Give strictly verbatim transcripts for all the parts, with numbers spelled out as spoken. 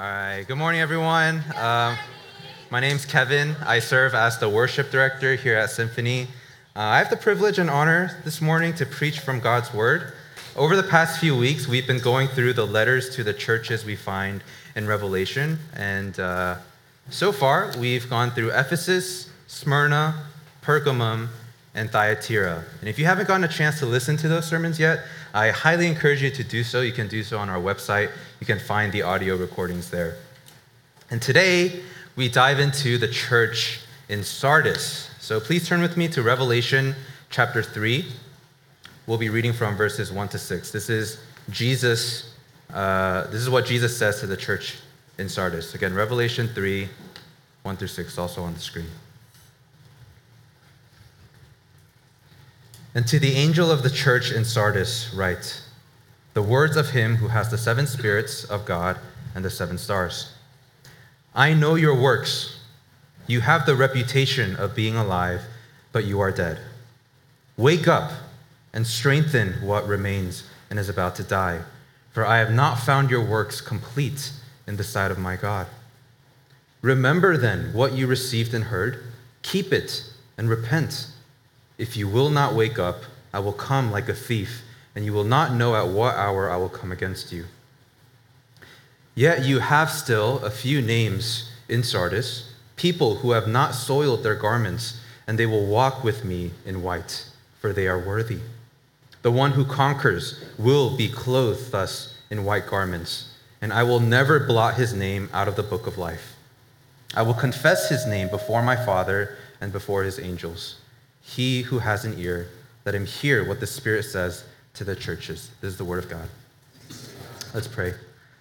All right, good morning, everyone. Um, my name's Kevin. I serve as the worship director here at Symphony. Uh, I have the privilege and honor this morning to preach from God's Word. Over the past few weeks, we've been going through the letters to the churches we find in Revelation. And uh, so far, we've gone through Ephesus, Smyrna, Pergamum, and Thyatira. And if you haven't gotten a chance to listen to those sermons yet, I highly encourage you to do so. You can do so on our website. You can find the audio recordings there. And today, we dive into the church in Sardis. So please turn with me to Revelation chapter three. We'll be reading from verses one to six. This is Jesus. Uh, this is what Jesus says to the church in Sardis. Again, Revelation three, one through six, also on the screen. And to the angel of the church in Sardis write, the words of him who has the seven spirits of God and the seven stars. I know your works. You have the reputation of being alive, but you are dead. Wake up and strengthen what remains and is about to die, for I have not found your works complete in the sight of my God. Remember then what you received and heard, keep it and repent. If you will not wake up, I will come like a thief, and you will not know at what hour I will come against you. Yet you have still a few names in Sardis, people who have not soiled their garments, and they will walk with me in white, for they are worthy. The one who conquers will be clothed thus in white garments, and I will never blot his name out of the book of life. I will confess his name before my Father and before his angels. He who has an ear, let him hear what the Spirit says to the churches. This is the word of God. Let's pray.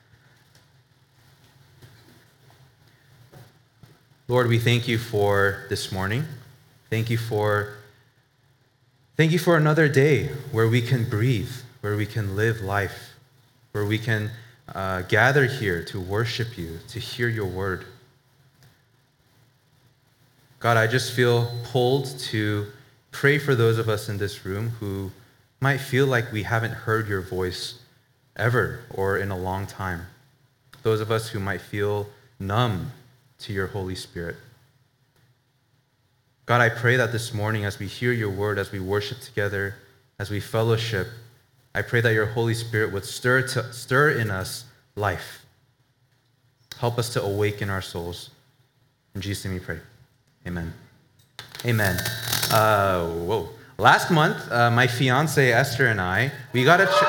Lord, we thank you for this morning. Thank you for, thank you for another day where we can breathe, where we can live life, where we can uh, gather here to worship you, to hear your word. God, I just feel pulled to pray for those of us in this room who might feel like we haven't heard your voice ever or in a long time. Those of us who might feel numb to your Holy Spirit. God, I pray that this morning as we hear your word, as we worship together, as we fellowship, I pray that your Holy Spirit would stir, to, stir in us life. Help us to awaken our souls. In Jesus' name we pray. Amen. Amen. Uh, whoa. Last month, uh, my fiance Esther and I, we got a. Ch-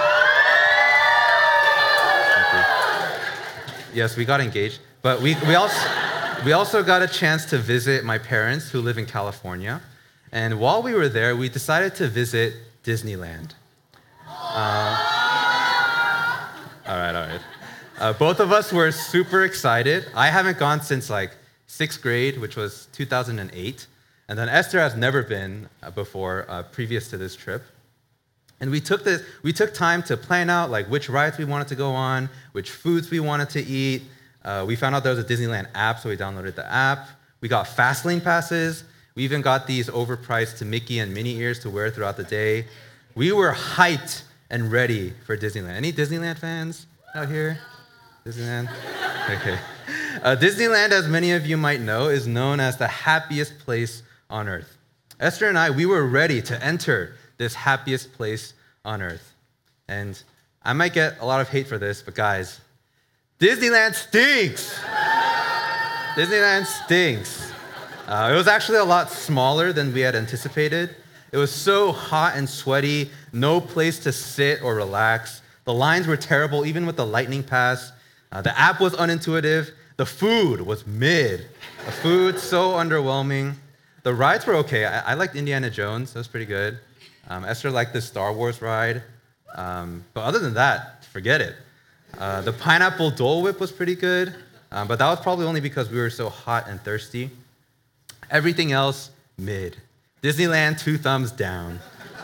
yes, we got engaged, but we we also we also got a chance to visit my parents who live in California, and while we were there, we decided to visit Disneyland. Uh, all right, all right. Uh, both of us were super excited. I haven't gone since like sixth grade, which was two thousand eight. And then Esther has never been before, uh, previous to this trip. And we took this, we took time to plan out like which rides we wanted to go on, which foods we wanted to eat. Uh, we found out there was a Disneyland app, so we downloaded the app. We got Fastlane passes. We even got these overpriced to Mickey and Minnie ears to wear throughout the day. We were hyped and ready for Disneyland. Any Disneyland fans out here? Disneyland? Okay. Uh, Disneyland, as many of you might know, is known as the happiest place on earth. Esther and I, we were ready to enter this happiest place on earth. And I might get a lot of hate for this, but guys, Disneyland stinks. Disneyland stinks. Uh, it was actually a lot smaller than we had anticipated. It was so hot and sweaty, no place to sit or relax. The lines were terrible, even with the lightning pass. Uh, the app was unintuitive. The food was mid. The food so underwhelming. The rides were okay. I, I liked Indiana Jones. That was pretty good. Um, Esther liked the Star Wars ride. Um, but other than that, forget it. Uh, the pineapple Dole Whip was pretty good. Um, but that was probably only because we were so hot and thirsty. Everything else, mid. Disneyland, two thumbs down.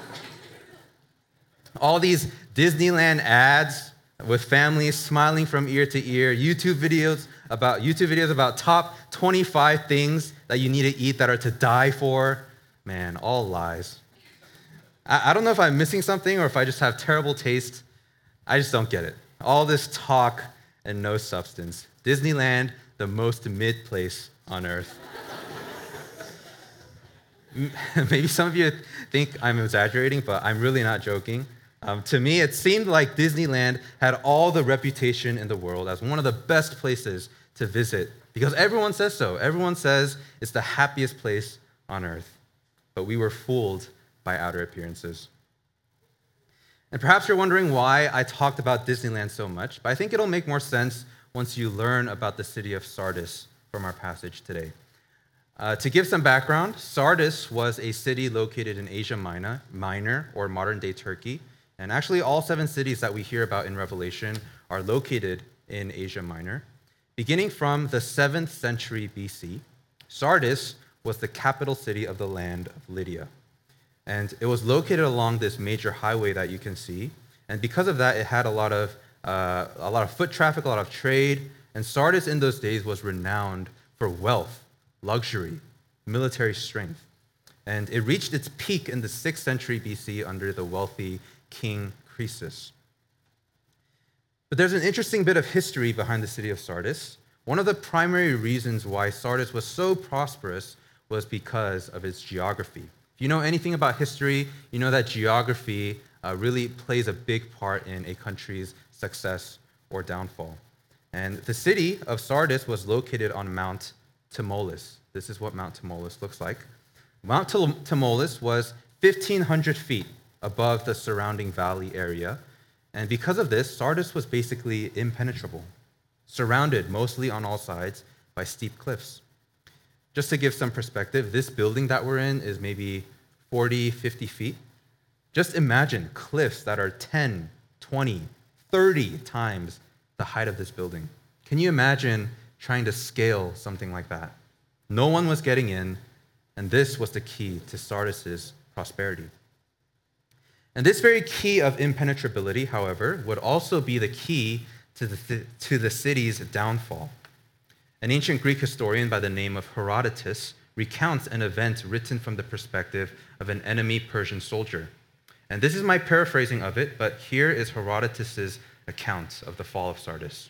All these Disneyland ads with families smiling from ear to ear, YouTube videos about YouTube videos about top twenty-five things that you need to eat that are to die for. Man, all lies. I, I don't know if I'm missing something or if I just have terrible taste. I just don't get it. All this talk and no substance. Disneyland, the most mid place on earth. Maybe some of you think I'm exaggerating, but I'm really not joking. Um, to me, it seemed like Disneyland had all the reputation in the world as one of the best places to visit because everyone says so. Everyone says it's the happiest place on earth. But we were fooled by outer appearances. And perhaps you're wondering why I talked about Disneyland so much, but I think it'll make more sense once you learn about the city of Sardis from our passage today. Uh, to give some background, Sardis was a city located in Asia Minor, Minor, or modern-day Turkey. And actually, all seven cities that we hear about in Revelation are located in Asia Minor. Beginning from the seventh century B C, Sardis was the capital city of the land of Lydia. And it was located along this major highway that you can see. And because of that, it had a lot of, uh, a lot of foot traffic, a lot of trade. And Sardis in those days was renowned for wealth, luxury, military strength. And it reached its peak in the sixth century B C under the wealthy King Croesus. But there's an interesting bit of history behind the city of Sardis. One of the primary reasons why Sardis was so prosperous was because of its geography. If you know anything about history, you know that geography uh, really plays a big part in a country's success or downfall. And the city of Sardis was located on Mount Tmolus. This is what Mount Tmolus looks like. Mount Tmolus was fifteen hundred feet above the surrounding valley area. And because of this, Sardis was basically impenetrable, surrounded mostly on all sides by steep cliffs. Just to give some perspective, this building that we're in is maybe forty, fifty feet. Just imagine cliffs that are ten, twenty, thirty times the height of this building. Can you imagine trying to scale something like that? No one was getting in, and this was the key to Sardis's prosperity. And this very key of impenetrability, however, would also be the key to the, th- to the city's downfall. An ancient Greek historian by the name of Herodotus recounts an event written from the perspective of an enemy Persian soldier. And this is my paraphrasing of it, but here is Herodotus's account of the fall of Sardis.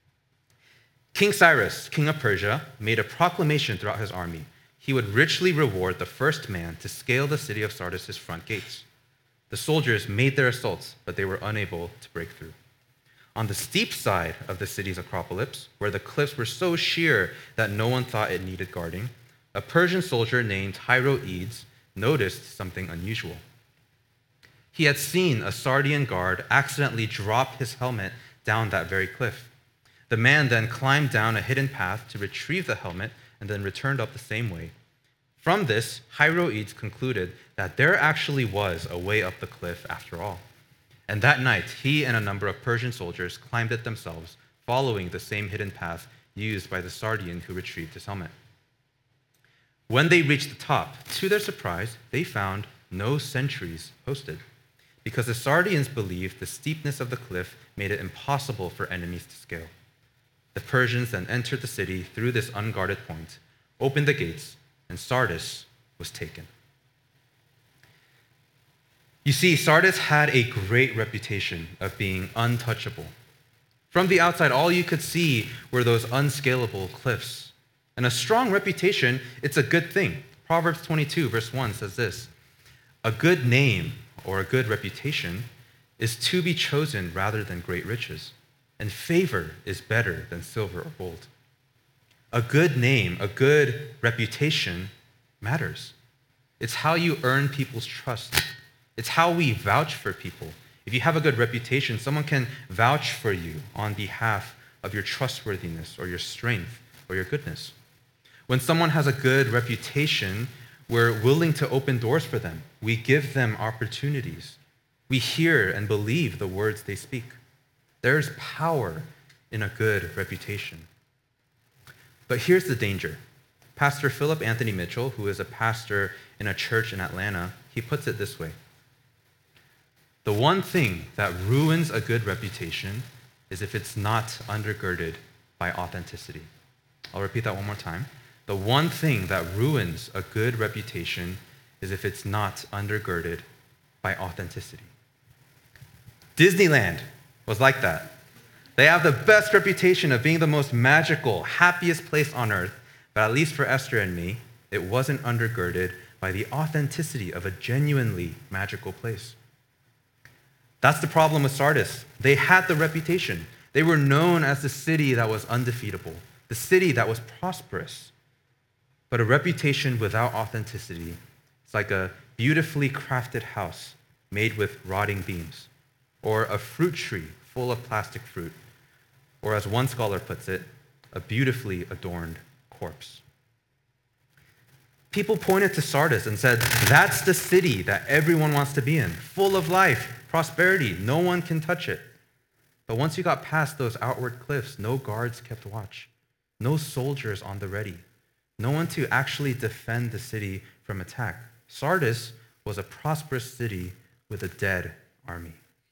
King Cyrus, king of Persia, made a proclamation throughout his army. He would richly reward the first man to scale the city of Sardis' front gates. The soldiers made their assaults, but they were unable to break through. On the steep side of the city's acropolis, where the cliffs were so sheer that no one thought it needed guarding, a Persian soldier named Hieroedes noticed something unusual. He had seen a Sardian guard accidentally drop his helmet down that very cliff. The man then climbed down a hidden path to retrieve the helmet and then returned up the same way. From this, Hieroedes concluded that there actually was a way up the cliff after all. And that night, he and a number of Persian soldiers climbed it themselves, following the same hidden path used by the Sardian who retrieved his helmet. When they reached the top, to their surprise, they found no sentries posted, because the Sardians believed the steepness of the cliff made it impossible for enemies to scale. The Persians then entered the city through this unguarded point, opened the gates, and Sardis was taken. You see, Sardis had a great reputation of being untouchable. From the outside, all you could see were those unscalable cliffs. And a strong reputation, it's a good thing. Proverbs twenty-two, verse one says this: a good name or a good reputation is to be chosen rather than great riches, and favor is better than silver or gold. A good name, a good reputation matters. It's how you earn people's trust. It's how we vouch for people. If you have a good reputation, someone can vouch for you on behalf of your trustworthiness or your strength or your goodness. When someone has a good reputation, we're willing to open doors for them. We give them opportunities. We hear and believe the words they speak. There's power in a good reputation. But here's the danger. Pastor Philip Anthony Mitchell, who is a pastor in a church in Atlanta, he puts it this way: the one thing that ruins a good reputation is if it's not undergirded by authenticity. I'll repeat that one more time. The one thing that ruins a good reputation is if it's not undergirded by authenticity. Disneyland was like that. They have the best reputation of being the most magical, happiest place on earth, but at least for Esther and me, it wasn't undergirded by the authenticity of a genuinely magical place. That's the problem with Sardis. They had the reputation. They were known as the city that was undefeatable, the city that was prosperous. But a reputation without authenticity is like a beautifully crafted house made with rotting beams, or a fruit tree full of plastic fruit, or as one scholar puts it, a beautifully adorned corpse. People pointed to Sardis and said, that's the city that everyone wants to be in, full of life, prosperity, no one can touch it. But once you got past those outward cliffs, no guards kept watch, no soldiers on the ready, no one to actually defend the city from attack. Sardis was a prosperous city with a dead army.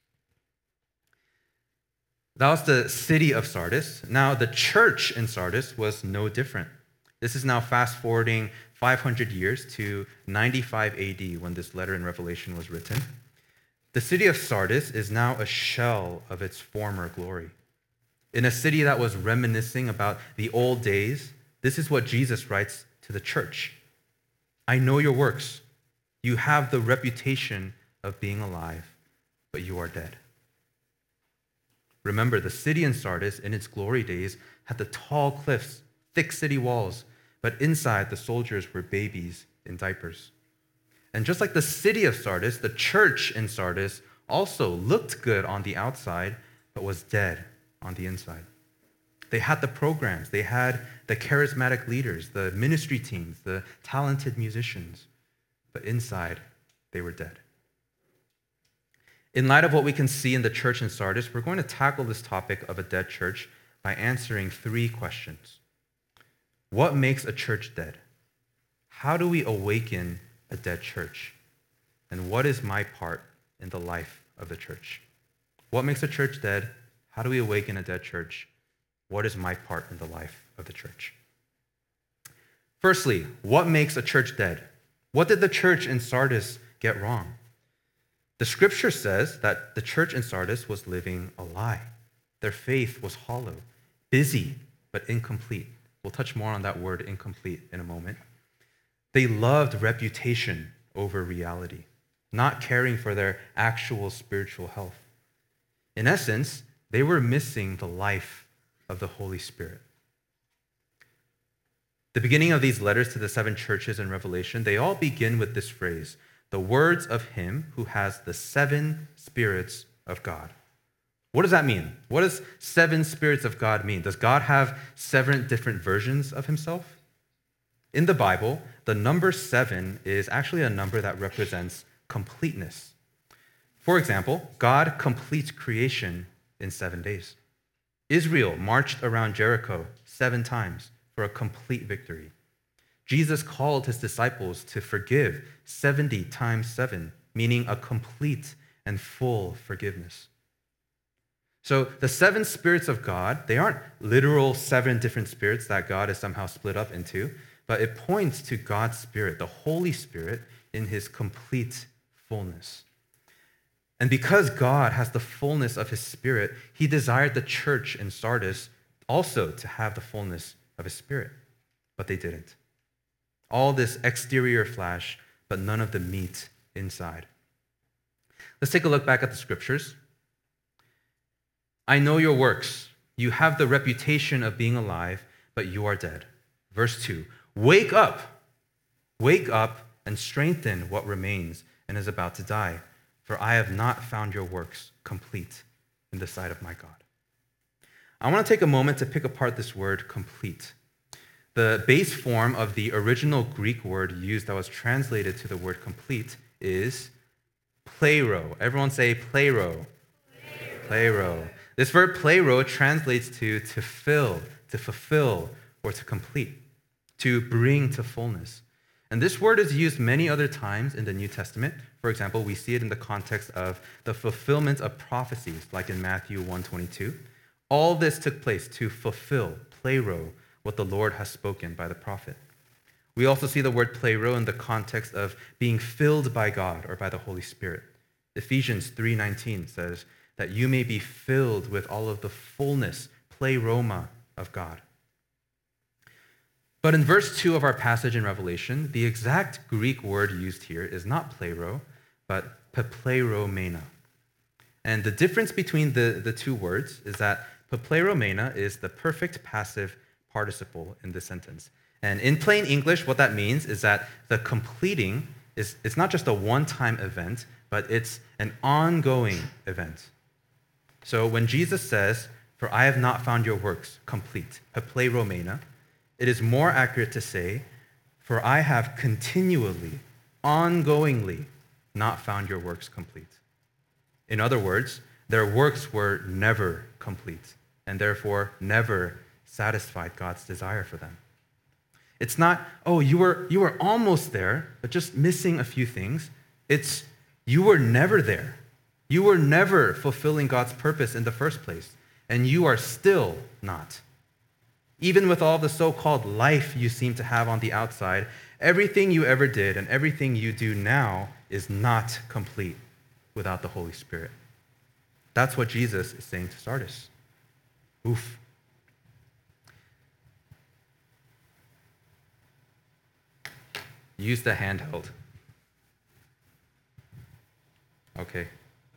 That was the city of Sardis. Now, the church in Sardis was no different. This is now fast forwarding five hundred years to ninety-five A D when this letter in Revelation was written. The city of Sardis is now a shell of its former glory. In a city that was reminiscing about the old days, this is what Jesus writes to the church. I know your works. You have the reputation of being alive, but you are dead. Remember, the city in Sardis in its glory days had the tall cliffs, thick city walls, but inside the soldiers were babies in diapers. And just like the city of Sardis, the church in Sardis also looked good on the outside, but was dead on the inside. They had the programs, they had the charismatic leaders, the ministry teams, the talented musicians, but inside, they were dead. In light of what we can see in the church in Sardis, we're going to tackle this topic of a dead church by answering three questions. What makes a church dead? How do we awaken a dead church? And what is my part in the life of the church? What makes a church dead? How do we awaken a dead church? What is my part in the life of the church? Firstly, what makes a church dead? What did the church in Sardis get wrong? The scripture says that the church in Sardis was living a lie. Their faith was hollow, busy, but incomplete. We'll touch more on that word incomplete in a moment. They loved reputation over reality, not caring for their actual spiritual health. In essence, they were missing the life of the Holy Spirit. The beginning of these letters to the seven churches in Revelation, they all begin with this phrase, the words of him who has the seven spirits of God. What does that mean? What does seven spirits of God mean? Does God have seven different versions of himself? In the Bible, the number seven is actually a number that represents completeness. For example, God completes creation in seven days. Israel marched around Jericho seven times for a complete victory. Jesus called his disciples to forgive seventy times seven, meaning a complete and full forgiveness. So the seven spirits of God, they aren't literal seven different spirits that God is somehow split up into, but it points to God's Spirit, the Holy Spirit, in his complete fullness. And because God has the fullness of his Spirit, he desired the church in Sardis also to have the fullness of his Spirit, but they didn't. All this exterior flash, but none of the meat inside. Let's take a look back at the scriptures. I know your works. You have the reputation of being alive, but you are dead. Verse two, wake up. Wake up and strengthen what remains and is about to die, for I have not found your works complete in the sight of my God. I want to take a moment to pick apart this word complete. The base form of the original Greek word used that was translated to the word complete is plero. Everyone say plero. Plero. Plero. This verb plero translates to to fill, to fulfill, or to complete, to bring to fullness. And this word is used many other times in the New Testament. For example, we see it in the context of the fulfillment of prophecies, like in Matthew one twenty-two. All this took place to fulfill, plero, what the Lord has spoken by the prophet. We also see the word plero in the context of being filled by God or by the Holy Spirit. Ephesians three nineteen says, that you may be filled with all of the fullness, pleroma of God. But in verse two of our passage in Revelation, the exact Greek word used here is not plero, but pepleromena. And the difference between the, the two words is that pepleromena is the perfect passive participle in this sentence. And in plain English, what that means is that the completing is it's not just a one-time event, but it's an ongoing event. So when Jesus says, "For I have not found your works complete," pepleromena, it is more accurate to say, "For I have continually, ongoingly not found your works complete." In other words, their works were never complete and therefore never satisfied God's desire for them. It's not, oh, you were, you were almost there, but just missing a few things. It's, you were never there. You were never fulfilling God's purpose in the first place, and you are still not. Even with all the so-called life you seem to have on the outside, everything you ever did and everything you do now is not complete without the Holy Spirit. That's what Jesus is saying to Sardis. Oof. Use the handheld. Okay.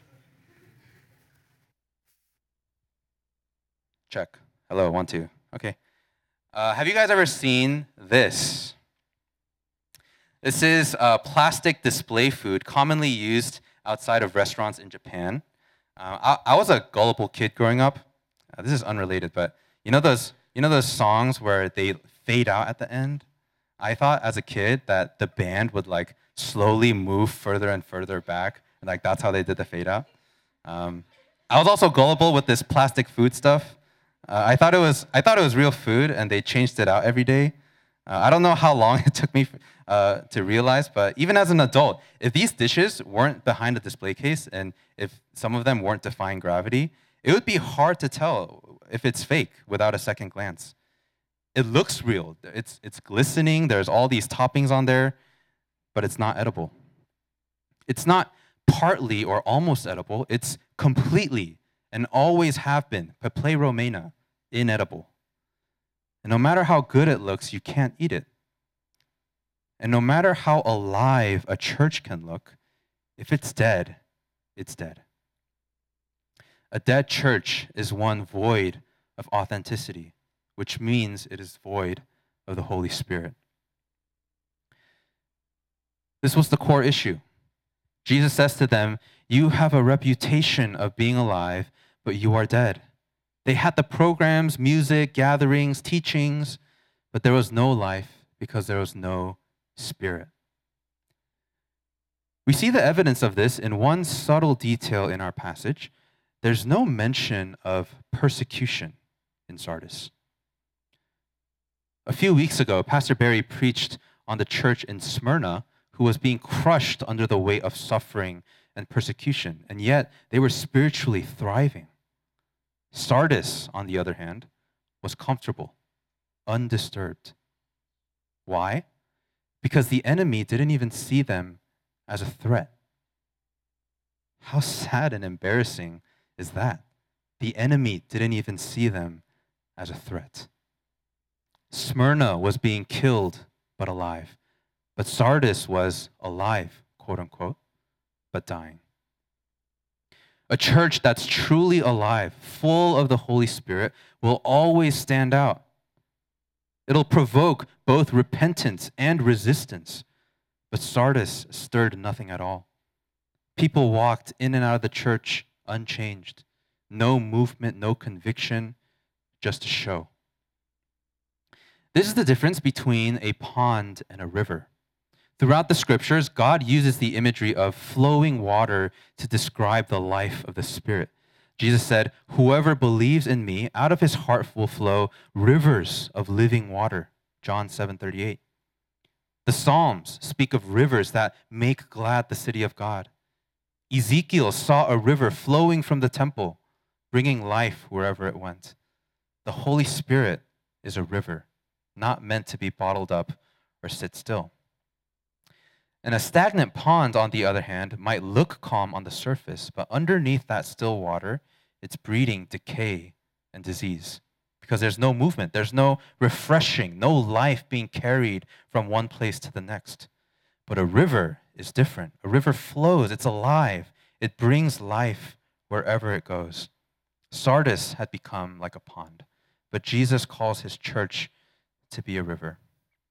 Check. Hello, one, two. Okay. Uh, have you guys ever seen this? This is uh, plastic display food commonly used outside of restaurants in Japan. Uh, I, I was a gullible kid growing up. Uh, this is unrelated, but you know those you know those songs where they fade out at the end? I thought as a kid that the band would like slowly move further and further back, and like that's how they did the fade out. Um, I was also gullible with this plastic food stuff. Uh, I thought it was I thought it was real food, and they changed it out every day. Uh, I don't know how long it took me uh, to realize, but even as an adult, if these dishes weren't behind a display case and if some of them weren't defying gravity, it would be hard to tell if it's fake without a second glance. It looks real. It's, it's glistening. There's all these toppings on there, but it's not edible. It's not partly or almost edible. It's completely and always have been, pepleromena, inedible. And no matter how good it looks, you can't eat it. And no matter how alive a church can look, if it's dead, it's dead. A dead church is one void of authenticity, which means it is void of the Holy Spirit. This was the core issue. Jesus says to them, "You have a reputation of being alive, but you are dead." They had the programs, music, gatherings, teachings, but there was no life because there was no Spirit. We see the evidence of this in one subtle detail in our passage. There's no mention of persecution in Sardis. A few weeks ago, Pastor Barry preached on the church in Smyrna who was being crushed under the weight of suffering and persecution, and yet they were spiritually thriving. Sardis, on the other hand, was comfortable, undisturbed. Why? Because the enemy didn't even see them as a threat. How sad and embarrassing is that? The enemy didn't even see them as a threat. Smyrna was being killed, but alive. But Sardis was alive, quote unquote, but dying. A church that's truly alive, full of the Holy Spirit, will always stand out. It'll provoke both repentance and resistance. But Sardis stirred nothing at all. People walked in and out of the church unchanged. No movement, no conviction, just a show. This is the difference between a pond and a river. Throughout the scriptures, God uses the imagery of flowing water to describe the life of the Spirit. Jesus said, "Whoever believes in me, out of his heart will flow rivers of living water." John seven thirty-eight. The Psalms speak of rivers that make glad the city of God. Ezekiel saw a river flowing from the temple, bringing life wherever it went. The Holy Spirit is a river, not meant to be bottled up or sit still. And a stagnant pond, on the other hand, might look calm on the surface, but underneath that still water, it's breeding decay and disease because there's no movement, there's no refreshing, no life being carried from one place to the next. But a river is different. A river flows, it's alive, it brings life wherever it goes. Sardis had become like a pond, but Jesus calls his church to be a river.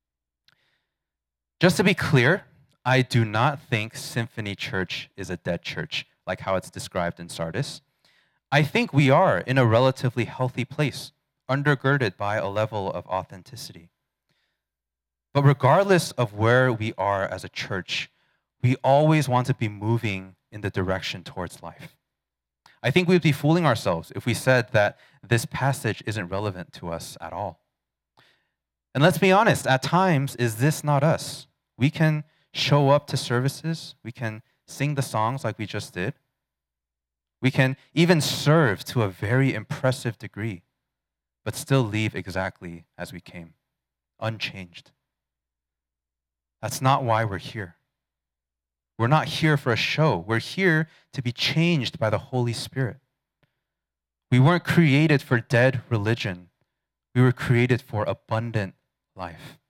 Just to be clear, I do not think Symphony Church is a dead church, like how it's described in Sardis. I think we are in a relatively healthy place, undergirded by a level of authenticity. But regardless of where we are as a church, we always want to be moving in the direction towards life. I think we'd be fooling ourselves if we said that this passage isn't relevant to us at all. And let's be honest, at times, is this not us? We can show up to services, we can sing the songs like we just did, we can even serve to a very impressive degree, but still leave exactly as we came, unchanged. That's not why we're here. We're not here for a show. We're here to be changed by the Holy Spirit. We weren't created for dead religion. We were created for abundant life.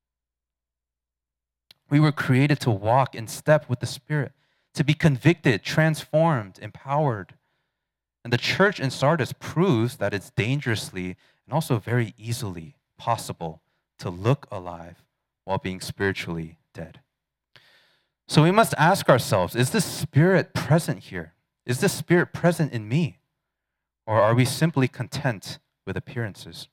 We were created to walk in step with the Spirit, to be convicted, transformed, empowered. And the church in Sardis proves that it's dangerously and also very easily possible to look alive while being spiritually dead. So we must ask ourselves, is the Spirit present here? Is the Spirit present in me? Or are we simply content with appearances?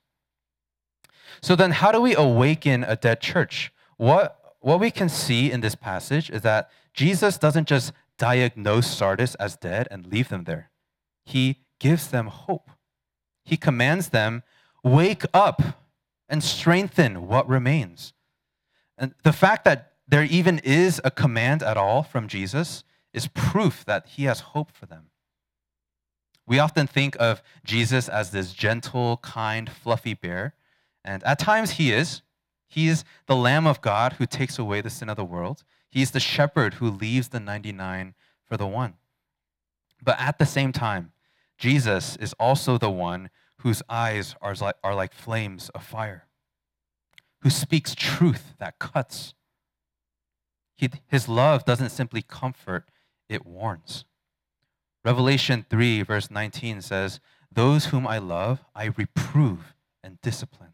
So then how do we awaken a dead church? What What we can see in this passage is that Jesus doesn't just diagnose Sardis as dead and leave them there. He gives them hope. He commands them, wake up and strengthen what remains. And the fact that there even is a command at all from Jesus is proof that he has hope for them. We often think of Jesus as this gentle, kind, fluffy bear, and at times he is. He is the Lamb of God who takes away the sin of the world. He's the shepherd who leaves the ninety-nine for the one. But at the same time, Jesus is also the one whose eyes are like, are like flames of fire, who speaks truth that cuts. He, his love doesn't simply comfort, it warns. Revelation three, verse nineteen says, "Those whom I love, I reprove and discipline."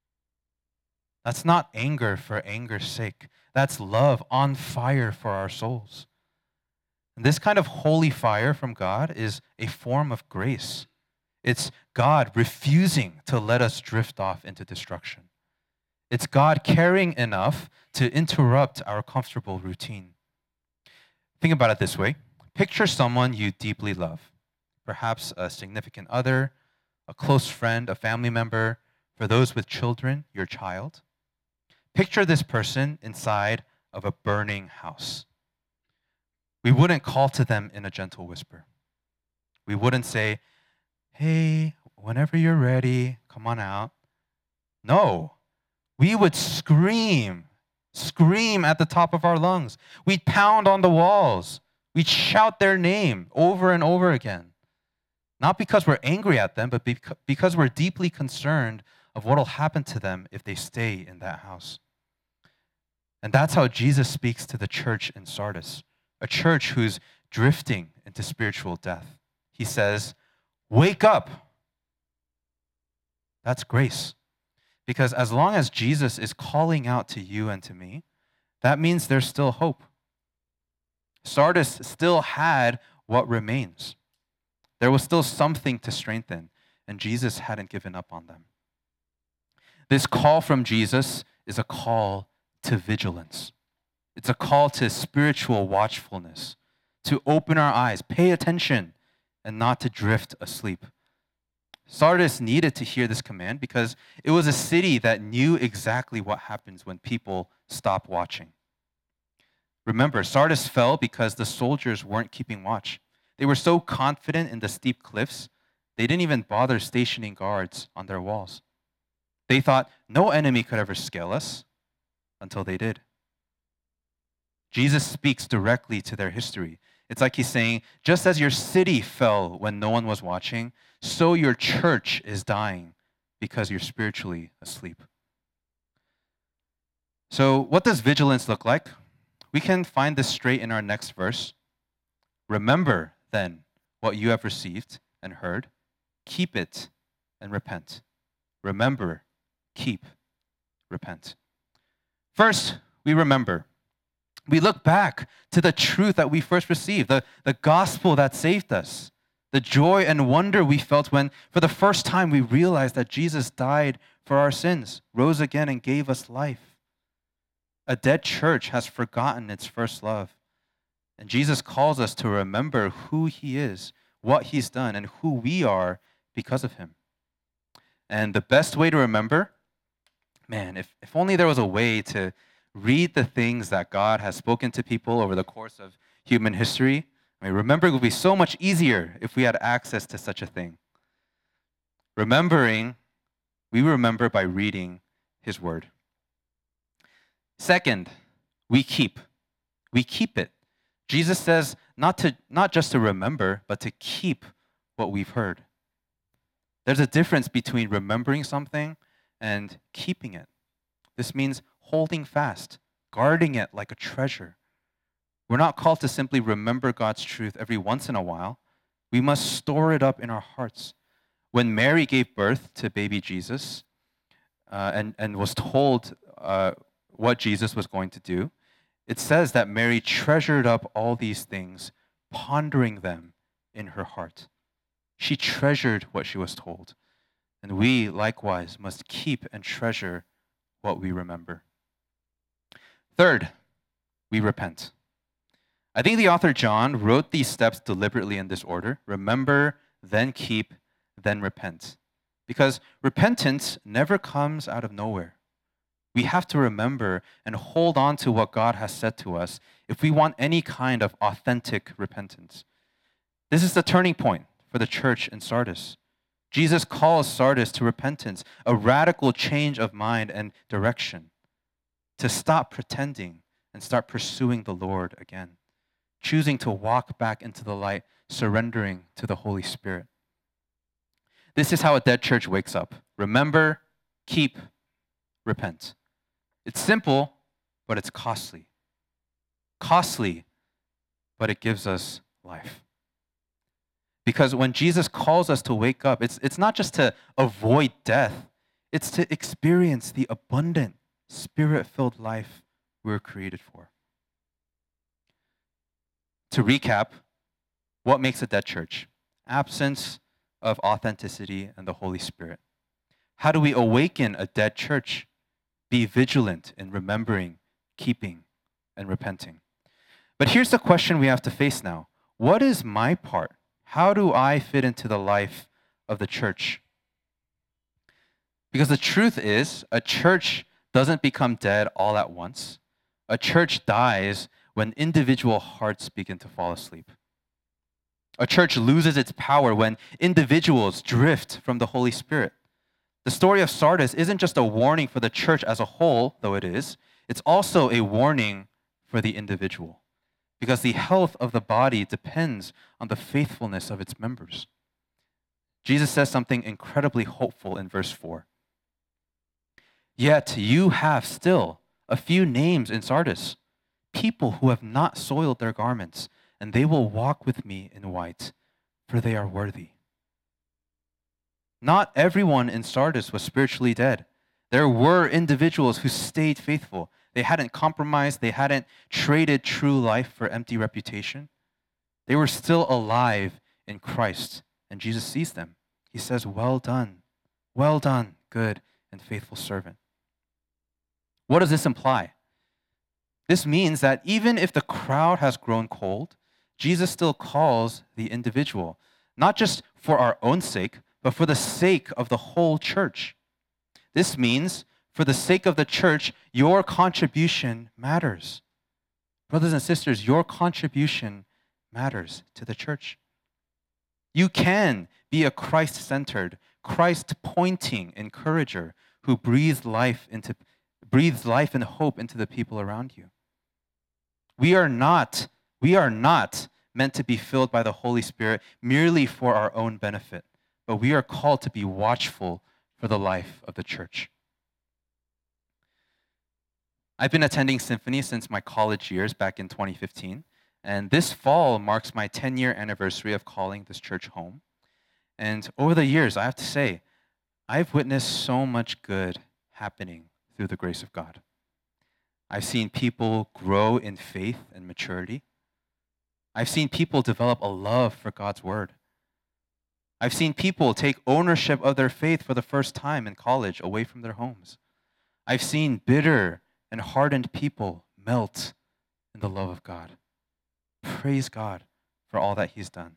That's not anger for anger's sake. That's love on fire for our souls. And this kind of holy fire from God is a form of grace. It's God refusing to let us drift off into destruction. It's God caring enough to interrupt our comfortable routine. Think about it this way. Picture someone you deeply love, perhaps a significant other, a close friend, a family member, for those with children, your child. Picture this person inside of a burning house. We wouldn't call to them in a gentle whisper. We wouldn't say, "Hey, whenever you're ready, come on out." No, we would scream, scream at the top of our lungs. We'd pound on the walls. We'd shout their name over and over again. Not because we're angry at them, but because we're deeply concerned of what will happen to them if they stay in that house. And that's how Jesus speaks to the church in Sardis, a church who's drifting into spiritual death. He says, "Wake up." That's grace. Because as long as Jesus is calling out to you and to me, that means there's still hope. Sardis still had what remains. There was still something to strengthen, and Jesus hadn't given up on them. This call from Jesus is a call to vigilance. It's a call to spiritual watchfulness, to open our eyes, pay attention, and not to drift asleep. Sardis needed to hear this command because it was a city that knew exactly what happens when people stop watching. Remember, Sardis fell because the soldiers weren't keeping watch. They were so confident in the steep cliffs, they didn't even bother stationing guards on their walls. They thought no enemy could ever scale us until they did. Jesus speaks directly to their history. It's like he's saying, just as your city fell when no one was watching, so your church is dying because you're spiritually asleep. So what does vigilance look like? We can find this straight in our next verse. Remember, then, what you have received and heard. Keep it and repent. Remember, keep, repent. First, we remember. We look back to the truth that we first received, the, the gospel that saved us, the joy and wonder we felt when, for the first time, we realized that Jesus died for our sins, rose again, and gave us life. A dead church has forgotten its first love. And Jesus calls us to remember who he is, what he's done, and who we are because of him. And the best way to remember, man, if, if only there was a way to read the things that God has spoken to people over the course of human history. I mean, remembering would be so much easier if we had access to such a thing. Remembering, we remember by reading his word. Second, we keep. We keep it. Jesus says not to not just to remember, but to keep what we've heard. There's a difference between remembering something and keeping it. This means holding fast, guarding it like a treasure. We're not called to simply remember God's truth every once in a while. We must store it up in our hearts. When Mary gave birth to baby Jesus uh, and, and was told uh, what Jesus was going to do, it says that Mary treasured up all these things, pondering them in her heart. She treasured what she was told. And we, likewise, must keep and treasure what we remember. Third, we repent. I think the author John wrote these steps deliberately in this order. Remember, then keep, then repent. Because repentance never comes out of nowhere. We have to remember and hold on to what God has said to us if we want any kind of authentic repentance. This is the turning point for the church in Sardis. Jesus calls Sardis to repentance, a radical change of mind and direction, to stop pretending and start pursuing the Lord again, choosing to walk back into the light, surrendering to the Holy Spirit. This is how a dead church wakes up. Remember, keep, repent. It's simple, but it's costly. Costly, but it gives us life. Because when Jesus calls us to wake up, it's, it's not just to avoid death, it's to experience the abundant, spirit-filled life we were created for. To recap, what makes a dead church? Absence of authenticity and the Holy Spirit. How do we awaken a dead church? Be vigilant in remembering, keeping, and repenting. But here's the question we have to face now. What is my part? How do I fit into the life of the church? Because the truth is, a church doesn't become dead all at once. A church dies when individual hearts begin to fall asleep. A church loses its power when individuals drift from the Holy Spirit. The story of Sardis isn't just a warning for the church as a whole, though it is. It's also a warning for the individual, because the health of the body depends on the faithfulness of its members. Jesus says something incredibly hopeful in verse four. Yet you have still a few names in Sardis, people who have not soiled their garments, and they will walk with me in white, for they are worthy. Not everyone in Sardis was spiritually dead. There were individuals who stayed faithful. They hadn't compromised. They hadn't traded true life for empty reputation. They were still alive in Christ, and Jesus sees them. He says, well done, well done, good and faithful servant. What does this imply? This means that even if the crowd has grown cold, Jesus still calls the individual, not just for our own sake, but for the sake of the whole church. This means, for the sake of the church, your contribution matters. Brothers and sisters, your contribution matters to the church. You can be a Christ-centered, Christ-pointing encourager who breathes life into breathes life and hope into the people around you. We are not, we are not meant to be filled by the Holy Spirit merely for our own benefit, but we are called to be watchful for the life of the church. I've been attending Symphony since my college years back in twenty fifteen, and this fall marks my ten-year anniversary of calling this church home. And over the years, I have to say, I've witnessed so much good happening through the grace of God. I've seen people grow in faith and maturity. I've seen people develop a love for God's word. I've seen people take ownership of their faith for the first time in college away from their homes. I've seen bitter and hardened people melt in the love of God. Praise God for all that he's done.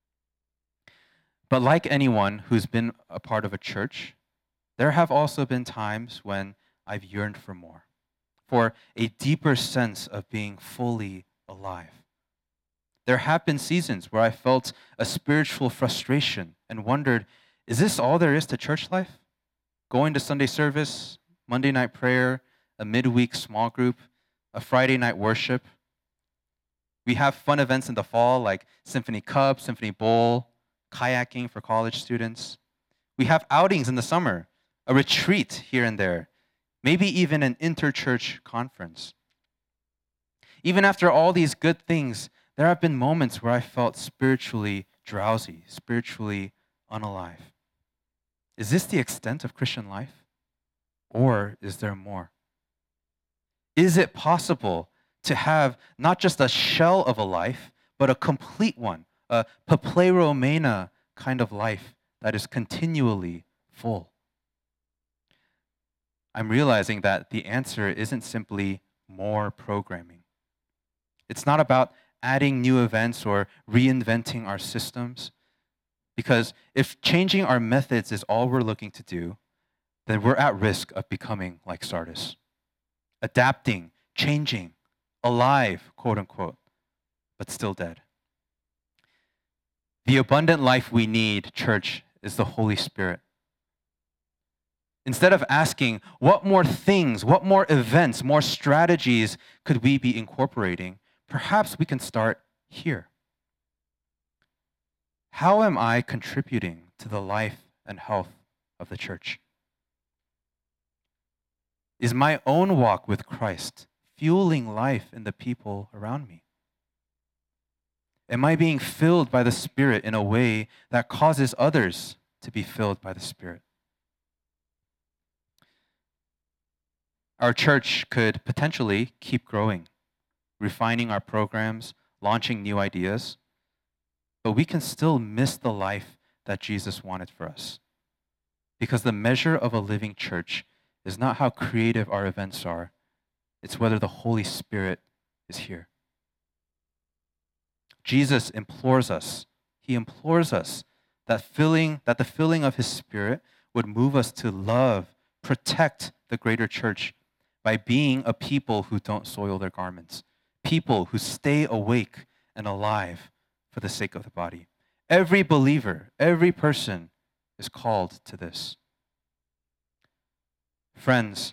But like anyone who's been a part of a church, there have also been times when I've yearned for more, for a deeper sense of being fully alive. There have been seasons where I felt a spiritual frustration and wondered, is this all there is to church life? Going to Sunday service, Monday night prayer, a midweek small group, a Friday night worship. We have fun events in the fall like Symphony Cup, Symphony Bowl, kayaking for college students. We have outings in the summer, a retreat here and there, maybe even an interchurch conference. Even after all these good things, there have been moments where I felt spiritually drowsy, spiritually unalive. Is this the extent of Christian life? Or is there more? Is it possible to have not just a shell of a life, but a complete one, a papleromena kind of life that is continually full? I'm realizing that the answer isn't simply more programming. It's not about adding new events or reinventing our systems, because if changing our methods is all we're looking to do, then we're at risk of becoming like Sardis, adapting, changing, alive, quote unquote, but still dead. The abundant life we need, church, is the Holy Spirit. Instead of asking, what more things, what more events, more strategies could we be incorporating, perhaps we can start here. How am I contributing to the life and health of the church? Is my own walk with Christ fueling life in the people around me? Am I being filled by the Spirit in a way that causes others to be filled by the Spirit? Our church could potentially keep growing, refining our programs, launching new ideas, but we can still miss the life that Jesus wanted for us. Because the measure of a living church is not how creative our events are, it's whether the Holy Spirit is here. Jesus implores us, he implores us that filling, that the filling of his Spirit would move us to love, protect the greater church by being a people who don't soil their garments, people who stay awake and alive for the sake of the body. Every believer, every person is called to this. Friends,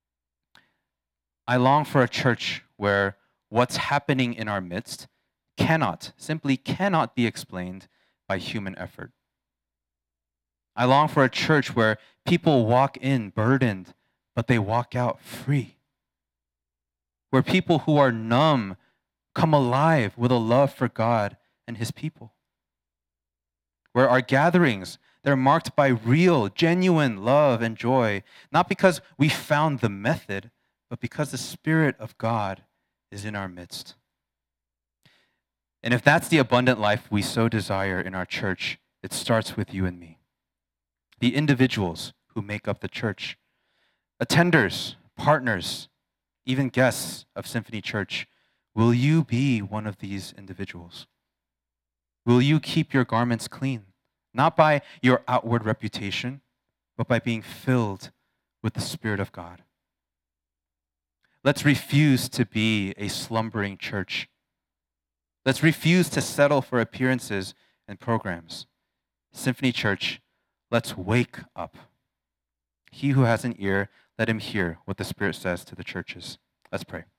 I long for a church where what's happening in our midst cannot, simply cannot be explained by human effort. I long for a church where people walk in burdened, but they walk out free. Where people who are numb come alive with a love for God and his people. Where our gatherings, they're marked by real, genuine love and joy, not because we found the method, but because the Spirit of God is in our midst. And if that's the abundant life we so desire in our church, it starts with you and me, the individuals who make up the church. Attenders, partners, even guests of Symphony Church, will you be one of these individuals? Will you keep your garments clean, not by your outward reputation, but by being filled with the Spirit of God? Let's refuse to be a slumbering church. Let's refuse to settle for appearances and programs. Symphony Church, let's wake up. He who has an ear, let him hear what the Spirit says to the churches. Let's pray.